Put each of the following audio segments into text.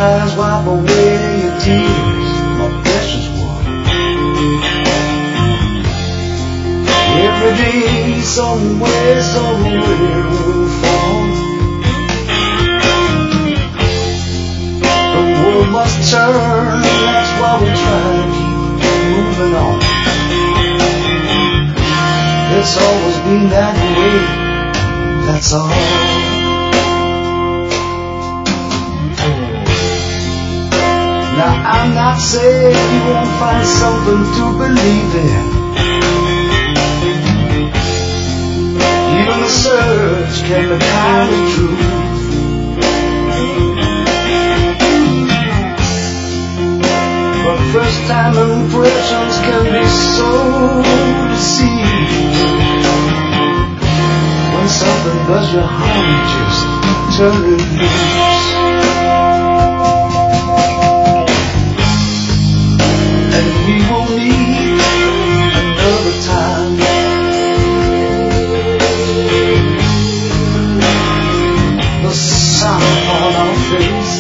eyes, wipe away your tears, my precious one. Every day, somewhere we'll fall. The world must turn, that's why we try to keep moving on. It's always been that way, that's all. Now I'm not saying you won't find something to believe in. Even the search can be kind of true. But first time impressions can be so deceiving. When something does your harm, you just turn it loose. And we will meet another time. The sun on our face,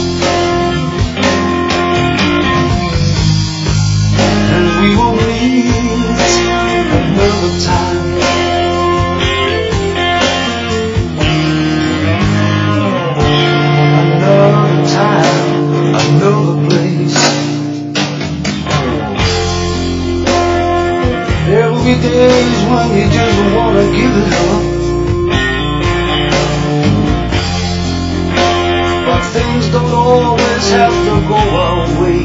and we will meet another time. Another time, another place. There will be days when you just wanna give it up, but things don't always have to go our way.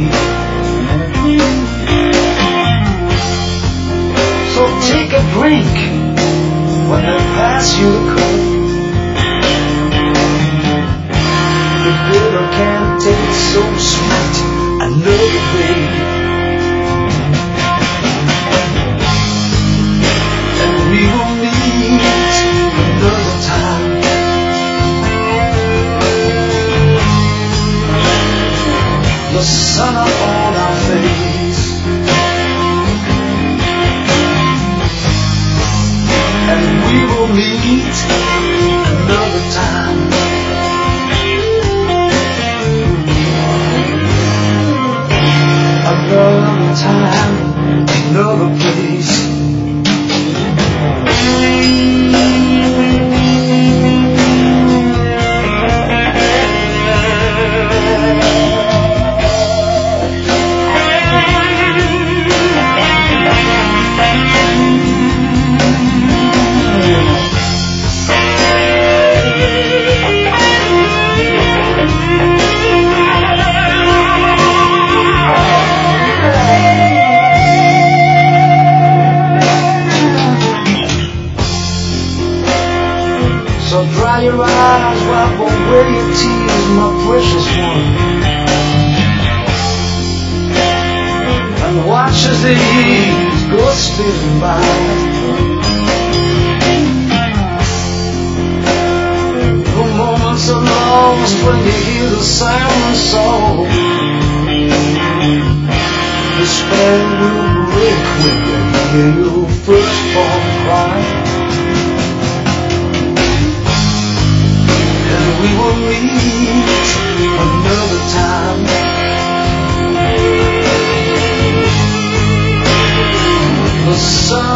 So take a drink when they pass you the cup. The bitter can't taste so sweet another day. And we will meet another time. The sun up on our face, and we will meet another time. Another time, another place. So dry your eyes, wipe away your tears, my precious one, and watch as the years go spinning by. The moments are lost when you hear the siren song. Despair will break when you hear your firstborn cry. We will meet another time. The sun